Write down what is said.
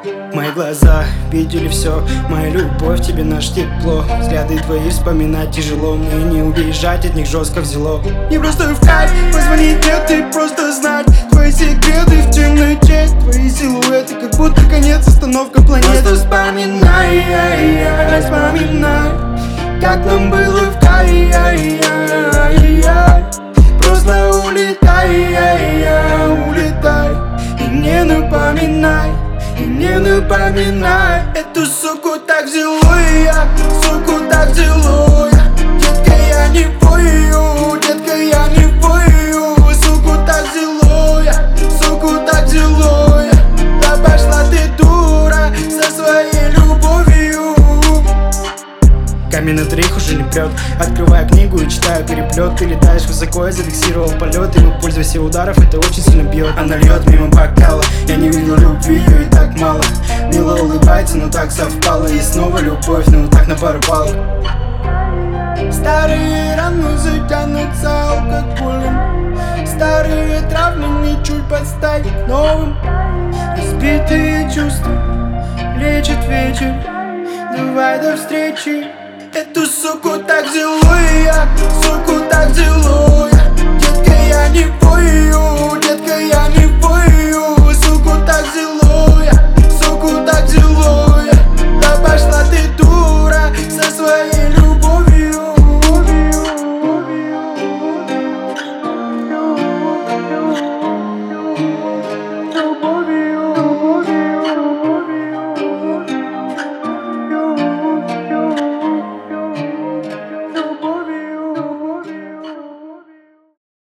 Мои глаза видели все, моя любовь, тебе наше тепло. Взгляды твои вспоминать тяжело, мне не уезжать, от них жестко взяло. Не просто в кайф, позвонить нет, ты просто знать твои секреты в темноте, твои силуэты, как будто конец, остановка планеты. Просто вспоминай, вспоминай, как нам было в кайф. Просто улетай, улетай, и не напоминай. И не напоминай, эту суку так взяло, и я, суку так взяло, я. Детка, я не пою, детка, я не пою. Суку так взяло, я, суку так взяло, я. Да пошла ты, дура, со своей любовью. Камень на троих уже не прет. Открываю книгу и читаю переплет. Ты летаешь высоко, я зафиксировал полет. И мы, пользуясь все ударов, это очень сильно бьет. Она льет мимо бокала, я не видел любви, ее и так мало. Мило улыбается, но так совпало. И снова любовь, но так на пару баллов. Старые раны затянутся алкоголем. Старые травмы ничуть подстать к новым. Разбитые чувства лечит вечер. Давай до встречи. Эту суку так взяло, и я, суку так взяло, я. Детка, я не пою, детка, я не пою. Суку так взяло.